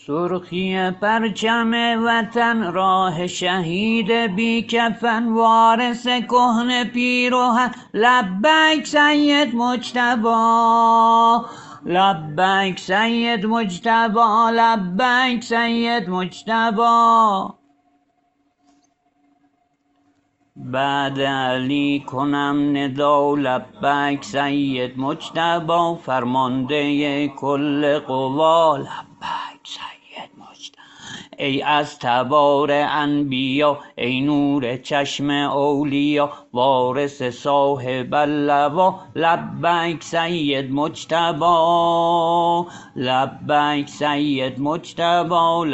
سرخی پرچم وطن، راه شهید بی کفن، وارث کهنه پیراهن، لبیک سید مجتبی، لبیک سید مجتبی، لبیک سید مجتبی. بعد علی کنم ندا، لبیک سید مجتبی، فرمانده کل قوا، لبیک سید مجتبی. ای از تبار انبیا، ای نور چشم اولیا، وارث صاحب اللوا، لبیک سید مجتبی، لبیک سید مجتبی.